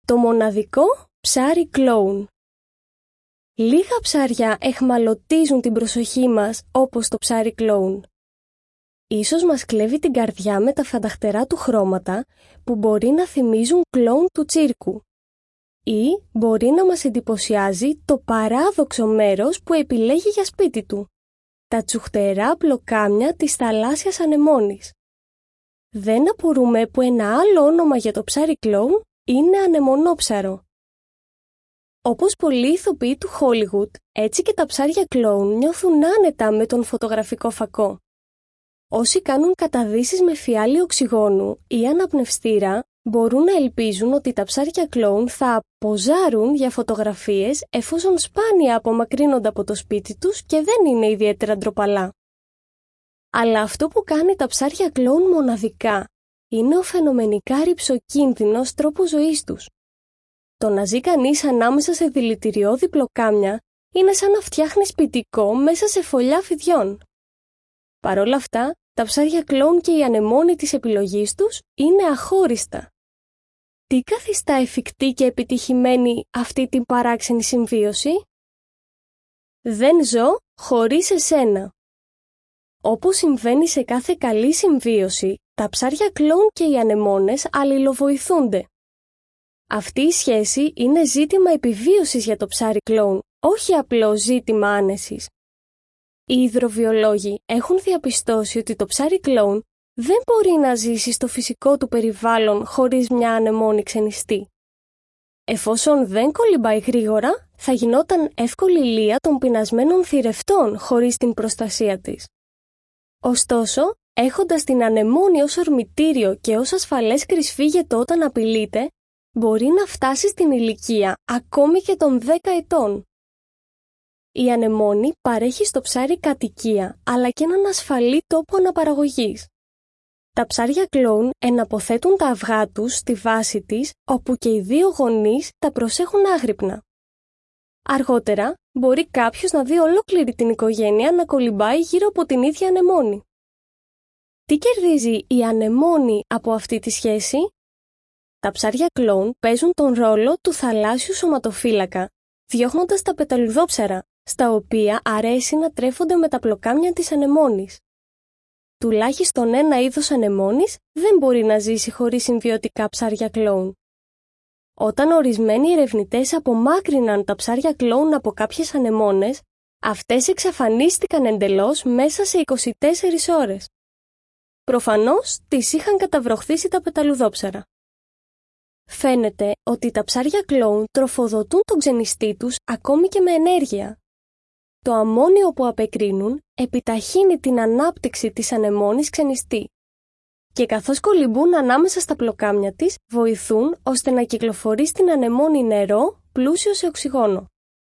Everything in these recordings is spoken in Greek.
Το μοναδικό ψάρι κλόουν. Λίγα ψάρια εχμαλωτίζουν την προσοχή μας όπως το ψάρι κλόουν. Ίσως μας κλέβει την καρδιά με τα φανταχτερά του χρώματα που μπορεί να θυμίζουν κλόουν του τσίρκου. Ή μπορεί να μας εντυπωσιάζει το παράδοξο μέρος που επιλέγει για σπίτι του. Τα τσουχτερά πλοκάμια της θαλάσσιας ανεμόνης. Δεν απορούμε που ένα άλλο όνομα για το ψάρι κλόουν είναι ανεμονόψαρο. Όπως πολλοί ηθοποιοί του Hollywood, έτσι και τα ψάρια κλόουν νιώθουν άνετα με τον φωτογραφικό φακό. Όσοι κάνουν καταδύσεις με φιάλι οξυγόνου ή αναπνευστήρα, μπορούν να ελπίζουν ότι τα ψάρια κλόουν θα ποζάρουν για φωτογραφίες εφόσον σπάνια απομακρύνονται από το σπίτι τους και δεν είναι ιδιαίτερα ντροπαλά. Αλλά αυτό που κάνει τα ψάρια κλόουν μοναδικά είναι ο φαινομενικά ρυψοκίνδυνος τρόπος ζωής τους. Το να ζει κανείς ανάμεσα σε δηλητηριώδη πλοκάμια είναι σαν να φτιάχνει σπιτικό μέσα σε φωλιά φιδιών. Παρ' όλα αυτά, τα ψάρια κλόουν και η ανεμόνη της επιλογής τους είναι αχώριστα. Τι καθιστά εφικτή και επιτυχημένη αυτή την παράξενη συμβίωση? Δεν ζω χωρίς εσένα. Όπως συμβαίνει σε κάθε καλή συμβίωση, τα ψάρια κλόουν και οι ανεμόνες αλληλοβοηθούνται. Αυτή η σχέση είναι ζήτημα επιβίωσης για το ψάρι κλόουν, όχι απλό ζήτημα άνεσης. Οι υδροβιολόγοι έχουν διαπιστώσει ότι το ψάρι κλόουν δεν μπορεί να ζήσει στο φυσικό του περιβάλλον χωρίς μια ανεμόνη ξενιστή. Εφόσον δεν κολυμπάει γρήγορα, θα γινόταν εύκολη λία των πεινασμένων θηρευτών χωρίς την προστασία της. Ωστόσο, έχοντας την ανεμόνη ως ορμητήριο και ως ασφαλές κρυσφύγετο όταν απειλείται, μπορεί να φτάσει στην ηλικία ακόμη και των 10 ετών. Η ανεμόνη παρέχει στο ψάρι κατοικία, αλλά και έναν ασφαλή τόπο αναπαραγωγής. Τα ψάρια κλόουν εναποθέτουν τα αυγά τους στη βάση της, όπου και οι δύο γονείς τα προσέχουν άγρυπνα. Αργότερα, μπορεί κάποιος να δει ολόκληρη την οικογένεια να κολυμπάει γύρω από την ίδια ανεμόνη. Τι κερδίζει η ανεμόνη από αυτή τη σχέση? Τα ψάρια κλόουν παίζουν τον ρόλο του θαλάσσιου σωματοφύλακα, διώχνοντας τα πεταλουδόψαρα, στα οποία αρέσει να τρέφονται με τα πλοκάμια της ανεμόνης. Τουλάχιστον ένα είδος ανεμόνης δεν μπορεί να ζήσει χωρίς συμβιωτικά ψάρια κλόουν. Όταν ορισμένοι ερευνητές απομάκρυναν τα ψάρια κλόουν από κάποιες ανεμόνες, αυτές εξαφανίστηκαν εντελώς μέσα σε 24 ώρες. Προφανώς τις είχαν καταβροχθήσει τα πεταλουδόψαρα. Φαίνεται ότι τα ψάρια κλόουν τροφοδοτούν τον ξενιστή τους ακόμη και με ενέργεια. Το αμμόνιο που απεκρίνουν επιταχύνει την ανάπτυξη της ανεμόνης ξενιστή. Και καθώς κολυμπούν ανάμεσα στα πλοκάμια της, βοηθούν ώστε να κυκλοφορεί στην ανεμόνη νερό πλούσιο σε οξυγόνο.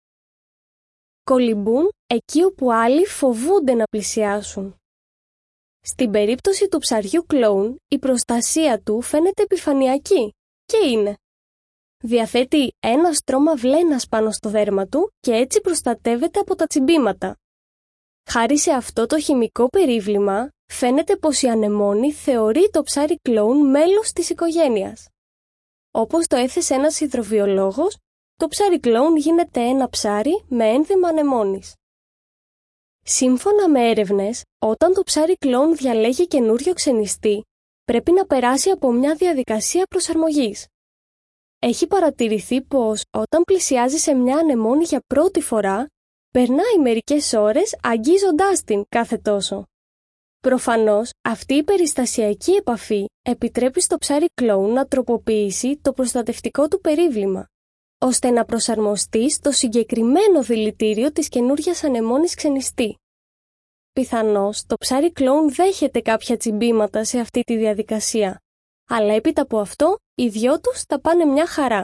Κολυμπούν εκεί όπου άλλοι φοβούνται να πλησιάσουν. Στην περίπτωση του ψαριού κλόουν, η προστασία του φαίνεται επιφανειακή και είναι. Διαθέτει ένα στρώμα βλένας πάνω στο δέρμα του και έτσι προστατεύεται από τα τσιμπήματα. Χάρη σε αυτό το χημικό περίβλημα, φαίνεται πως η ανεμόνη θεωρεί το ψάρι κλόουν μέλος της οικογένειας. Όπως το έθεσε ένας υδροβιολόγος, το ψάρι κλόουν γίνεται ένα ψάρι με ένδυμα ανεμόνης. Σύμφωνα με έρευνες, όταν το ψάρι κλόουν διαλέγει καινούριο ξενιστή, πρέπει να περάσει από μια διαδικασία προσαρμογής. Έχει παρατηρηθεί πως όταν πλησιάζει σε μια ανεμόνη για πρώτη φορά, περνάει μερικές ώρες αγγίζοντάς την κάθε τόσο. Προφανώς, αυτή η περιστασιακή επαφή επιτρέπει στο ψάρι κλόουν να τροποποιήσει το προστατευτικό του περίβλημα, ώστε να προσαρμοστεί στο συγκεκριμένο δηλητήριο της καινούριας ανεμόνης ξενιστή. Πιθανώς, το ψάρι κλόουν δέχεται κάποια τσιμπήματα σε αυτή τη διαδικασία, αλλά έπειτα από αυτό, οι δυο τους τα πάνε μια χαρά.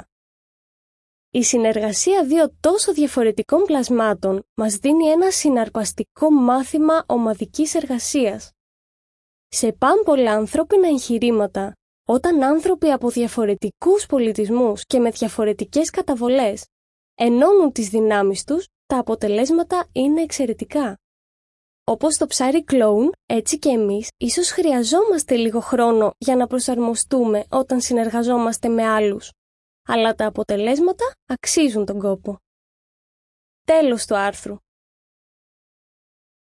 Η συνεργασία δύο τόσο διαφορετικών πλασμάτων μας δίνει ένα συναρπαστικό μάθημα ομαδικής εργασίας. Σε πάμπολα ανθρώπινα εγχειρήματα, όταν άνθρωποι από διαφορετικούς πολιτισμούς και με διαφορετικές καταβολές ενώνουν τις δυνάμεις τους, τα αποτελέσματα είναι εξαιρετικά. Όπως το ψάρι κλόουν, έτσι και εμείς ίσως χρειαζόμαστε λίγο χρόνο για να προσαρμοστούμε όταν συνεργαζόμαστε με άλλους. αλλά τα αποτελέσματα αξίζουν τον κόπο. Τέλος του άρθρου.